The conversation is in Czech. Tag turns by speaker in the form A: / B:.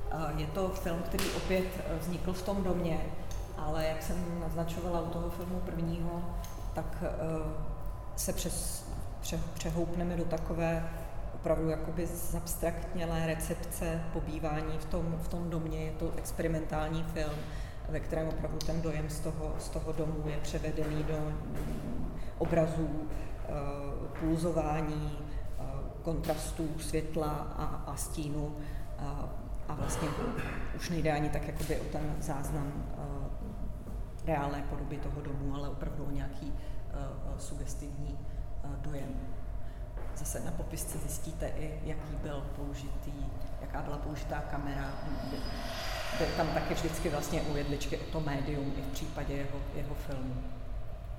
A: Je to film, který opět vznikl v tom domě, ale jak jsem naznačovala u toho filmu prvního, tak se přehoupneme do takové opravdu jakoby zabstraktnělé recepce pobývání v tom domě. Je to experimentální film, ve kterém opravdu ten dojem z toho domu je převedený do obrazů, pulzování, kontrastů světla a stínu. A vlastně už nejde ani tak jakoby o ten záznam reálné podoby toho domu, ale opravdu o nějaký sugestivní dojem. Zase na popisce zjistíte i, jaká byla použitá kamera. Tam taky vždycky vlastně u Jedličky o to médium i v případě jeho filmu.